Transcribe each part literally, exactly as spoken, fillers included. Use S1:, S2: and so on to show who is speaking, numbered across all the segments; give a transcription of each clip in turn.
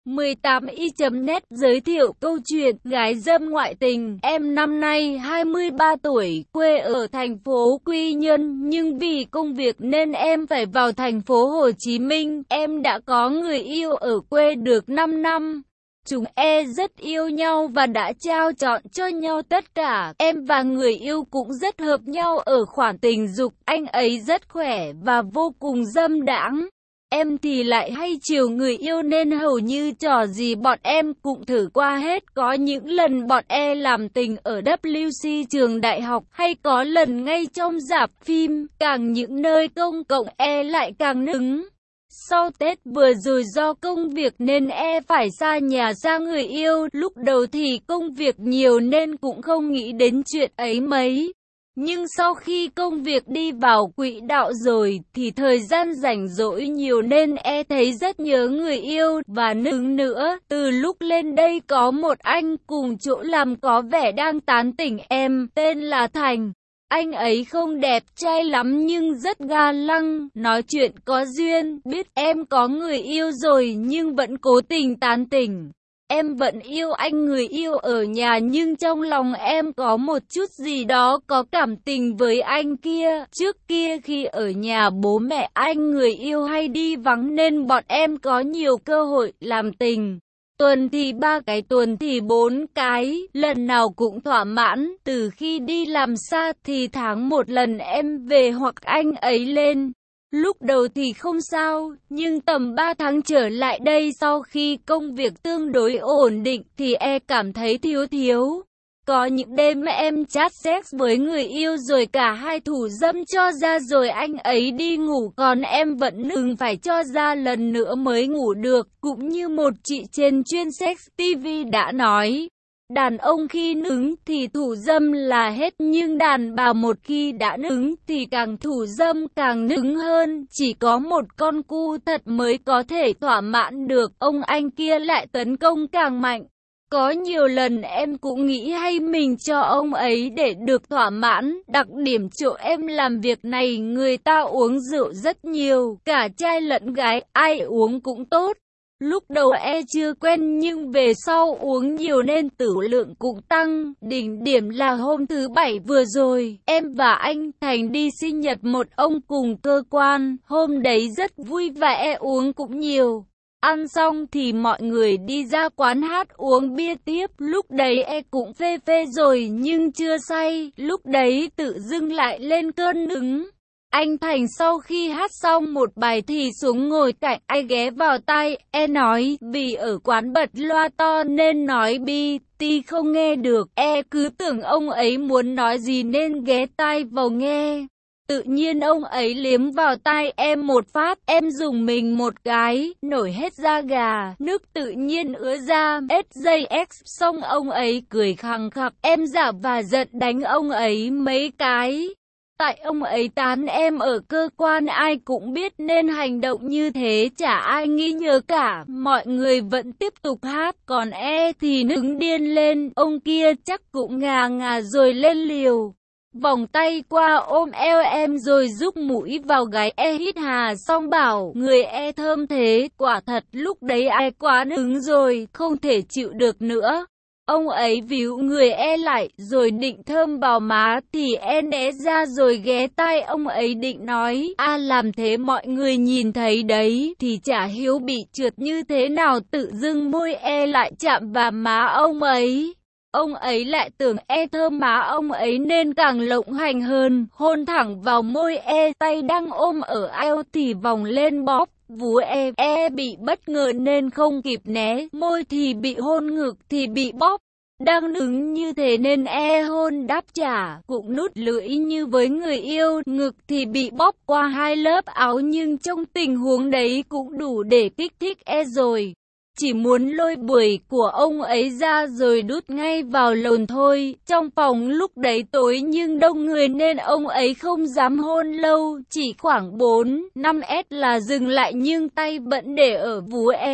S1: mười tám y chấm net giới thiệu câu chuyện gái dâm ngoại tình. Em năm nay hai mươi ba tuổi, quê ở thành phố Quy Nhơn, nhưng vì công việc nên em phải vào thành phố Hồ Chí Minh. Em đã có người yêu ở quê được năm năm. Chúng e rất yêu nhau và đã trao chọn cho nhau tất cả. Em và người yêu cũng rất hợp nhau ở khoản tình dục. Anh ấy rất khỏe và vô cùng dâm đãng. Em thì lại hay chiều người yêu nên hầu như trò gì bọn em cũng thử qua hết. Có những lần bọn e làm tình ở vê kép xê trường đại học, hay có lần ngay trong rạp phim. Càng những nơi công cộng e lại càng nứng. Sau Tết vừa rồi do công việc nên e phải xa nhà xa người yêu. Lúc đầu thì công việc nhiều nên cũng không nghĩ đến chuyện ấy mấy. Nhưng sau khi công việc đi vào quỹ đạo rồi thì thời gian rảnh rỗi nhiều nên e thấy rất nhớ người yêu và nứng nữa. Từ lúc lên đây có một anh cùng chỗ làm có vẻ đang tán tỉnh em, tên là Thành. Anh ấy không đẹp trai lắm nhưng rất ga lăng, nói chuyện có duyên, biết em có người yêu rồi nhưng vẫn cố tình tán tỉnh. Em vẫn yêu anh người yêu ở nhà nhưng trong lòng em có một chút gì đó có cảm tình với anh kia. Trước kia khi ở nhà bố mẹ anh người yêu hay đi vắng nên bọn em có nhiều cơ hội làm tình. Tuần thì ba cái, tuần thì bốn cái, lần nào cũng thỏa mãn. Từ khi đi làm xa thì tháng một lần em về hoặc anh ấy lên. Lúc đầu thì không sao, nhưng tầm ba tháng trở lại đây sau khi công việc tương đối ổn định thì e cảm thấy thiếu thiếu. Có những đêm em chat sex với người yêu rồi cả hai thủ dâm cho ra rồi anh ấy đi ngủ, còn em vẫn nừng phải cho ra lần nữa mới ngủ được. Cũng như một chị trên chuyên sex ti vi đã nói, đàn ông khi nứng thì thủ dâm là hết, nhưng đàn bà một khi đã nứng thì càng thủ dâm càng nứng hơn. Chỉ có một con cu thật mới có thể thỏa mãn được. Ông anh kia lại tấn công càng mạnh. Có nhiều lần em cũng nghĩ hay mình cho ông ấy để được thỏa mãn. Đặc điểm chỗ em làm việc này người ta uống rượu rất nhiều, cả trai lẫn gái, ai uống cũng tốt. Lúc đầu e chưa quen nhưng về sau uống nhiều nên tử lượng cũng tăng. Đỉnh điểm là hôm thứ bảy vừa rồi, em và anh Thành đi sinh nhật một ông cùng cơ quan. Hôm đấy rất vui và e uống cũng nhiều. Ăn xong thì mọi người đi ra quán hát uống bia tiếp. Lúc đấy e cũng phê phê rồi nhưng chưa say. Lúc đấy tự dưng lại lên cơn nứng. Anh Thành sau khi hát xong một bài thì xuống ngồi cạnh, ai ghé vào tai e nói, vì ở quán bật loa to nên nói bi ti không nghe được. E cứ tưởng ông ấy muốn nói gì nên ghé tai vào nghe. Tự nhiên ông ấy liếm vào tai em một phát, em dùng mình một cái, nổi hết da gà, nước tự nhiên ứa ra, ét giây ích, xong ông ấy cười khằng khặc, em giả và giận đánh ông ấy mấy cái. Tại ông ấy tán em ở cơ quan ai cũng biết nên hành động như thế chả ai nghi ngờ cả. Mọi người vẫn tiếp tục hát, còn e thì nứng điên lên, ông kia chắc cũng ngà ngà rồi lên liều. Vòng tay qua ôm eo em rồi rúc mũi vào gáy e hít hà xong bảo, người e thơm thế, quả thật lúc đấy ai quá nứng rồi, không thể chịu được nữa. Ông ấy víu người e lại rồi định thơm vào má thì e né ra rồi ghé tai ông ấy định nói, a làm thế mọi người nhìn thấy đấy, thì chả hiếu bị trượt như thế nào tự dưng môi e lại chạm vào má ông ấy. Ông ấy lại tưởng e thơm má ông ấy nên càng lộng hành hơn, hôn thẳng vào môi e, tay đang ôm ở eo thì vòng lên bóp vú e, e bị bất ngờ nên không kịp né, môi thì bị hôn, ngực thì bị bóp. Đang nứng như thế nên e hôn đáp trả, cũng nút lưỡi như với người yêu, ngực thì bị bóp qua hai lớp áo nhưng trong tình huống đấy cũng đủ để kích thích e rồi. Chỉ muốn lôi bưởi của ông ấy ra rồi đút ngay vào lồn thôi. Trong phòng lúc đấy tối nhưng đông người nên ông ấy không dám hôn lâu, chỉ khoảng bốn năm mét là dừng lại nhưng tay vẫn để ở vú e.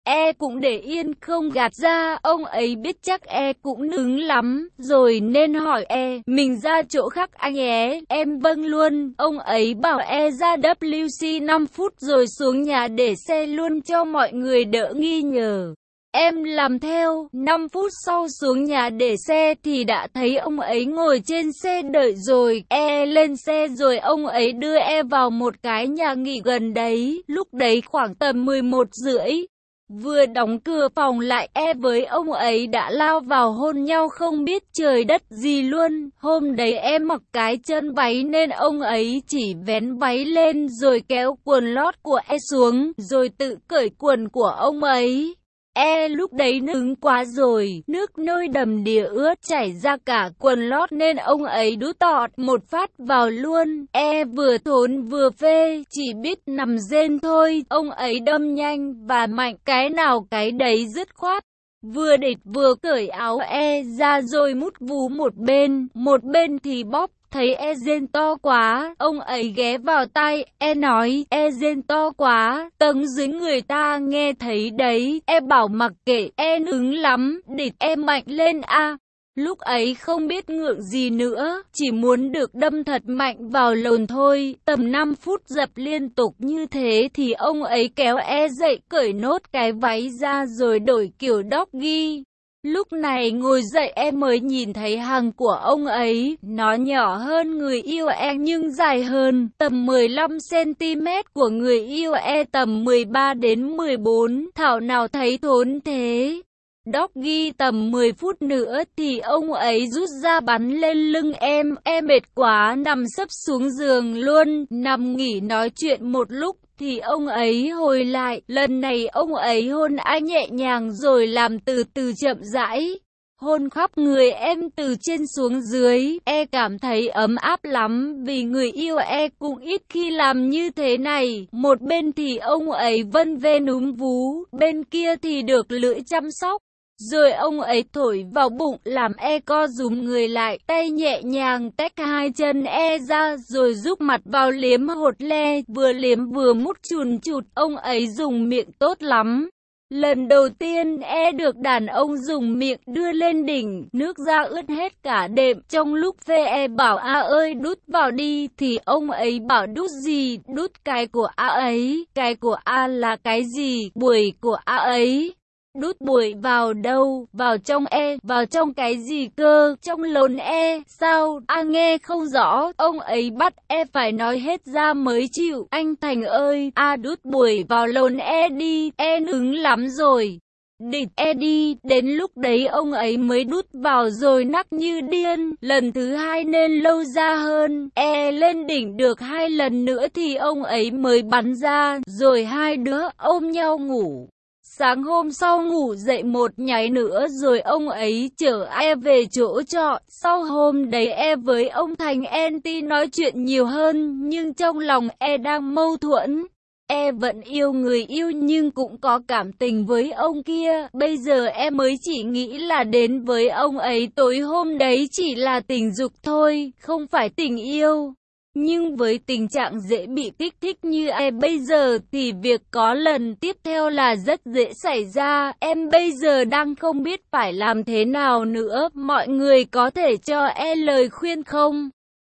S1: E cũng để yên không gạt ra, ông ấy biết chắc E cũng nứng lắm, rồi nên hỏi E, mình ra chỗ khác anh é, em vâng luôn, ông ấy bảo E ra W C năm phút rồi xuống nhà để xe luôn cho mọi người đỡ nghi ngờ. Em làm theo, năm phút sau xuống nhà để xe thì đã thấy ông ấy ngồi trên xe đợi rồi, E lên xe rồi ông ấy đưa E vào một cái nhà nghỉ gần đấy, lúc đấy khoảng tầm mười một rưỡi. Vừa đóng cửa phòng lại E với ông ấy đã lao vào hôn nhau không biết trời đất gì luôn. Hôm đấy em mặc cái chân váy nên ông ấy chỉ vén váy lên rồi kéo quần lót của E xuống rồi tự cởi quần của ông ấy. E lúc đấy nứng quá rồi, nước nôi đầm đìa ướt chảy ra cả quần lót nên ông ấy đút tọt một phát vào luôn. E vừa thốn vừa phê, chỉ biết nằm rên thôi, ông ấy đâm nhanh và mạnh cái nào cái đấy dứt khoát. Vừa địch vừa cởi áo E ra rồi mút vú một bên, một bên thì bóp. Thấy E rên to quá, ông ấy ghé vào tai E nói, E rên to quá, tầng dưới người ta nghe thấy đấy. E bảo mặc kệ, E nứng lắm, địch E mạnh lên a. Lúc ấy không biết ngượng gì nữa, chỉ muốn được đâm thật mạnh vào lồn thôi. Tầm năm phút dập liên tục như thế thì ông ấy kéo E dậy cởi nốt cái váy ra rồi đổi kiểu doggy. Lúc này ngồi dậy em mới nhìn thấy hằng của ông ấy, nó nhỏ hơn người yêu E nhưng dài hơn, tầm mười lăm xăng ti mét của người yêu E tầm mười ba đến mười bốn, thảo nào thấy thốn thế. Doggy tầm mười phút nữa thì ông ấy rút ra bắn lên lưng em, em mệt quá nằm sấp xuống giường luôn, nằm nghỉ nói chuyện một lúc. Thì ông ấy hồi lại, lần này ông ấy hôn ai nhẹ nhàng rồi làm từ từ chậm rãi. Hôn khắp người em từ trên xuống dưới, E cảm thấy ấm áp lắm vì người yêu E cũng ít khi làm như thế này. Một bên thì ông ấy vân vê núm vú, bên kia thì được lưỡi chăm sóc. Rồi ông ấy thổi vào bụng làm E co rúm người lại, tay nhẹ nhàng tách hai chân E ra rồi rúc mặt vào liếm hột le, vừa liếm vừa mút chùn chụt, ông ấy dùng miệng tốt lắm. Lần đầu tiên E được đàn ông dùng miệng đưa lên đỉnh, nước da ướt hết cả đệm. Trong lúc phê E bảo A ơi đút vào đi thì ông ấy bảo đút gì, đút cái của A ấy, cái của A là cái gì, buổi của A ấy. Đút bụi vào đâu? Vào trong E, vào trong cái gì cơ? Trong lồn E, sao? A nghe không rõ, ông ấy bắt E phải nói hết ra mới chịu. Anh Thành ơi, A đút bụi vào lồn E đi, E nứng lắm rồi. Địch E đi, đến lúc đấy ông ấy mới đút vào rồi nắc như điên, lần thứ hai nên lâu ra hơn. E lên đỉnh được hai lần nữa thì ông ấy mới bắn ra, rồi hai đứa ôm nhau ngủ. Sáng hôm sau ngủ dậy một nháy nữa rồi ông ấy chở E về chỗ trọ. Sau hôm đấy E với ông Thành anti nói chuyện nhiều hơn, nhưng trong lòng E đang mâu thuẫn. E vẫn yêu người yêu nhưng cũng có cảm tình với ông kia. Bây giờ E mới chỉ nghĩ là đến với ông ấy tối hôm đấy chỉ là tình dục thôi, không phải tình yêu. Nhưng với tình trạng dễ bị kích thích như em bây giờ thì việc có lần tiếp theo là rất dễ xảy ra. Em bây giờ đang không biết phải làm thế nào nữa. Mọi người có thể cho em lời khuyên không?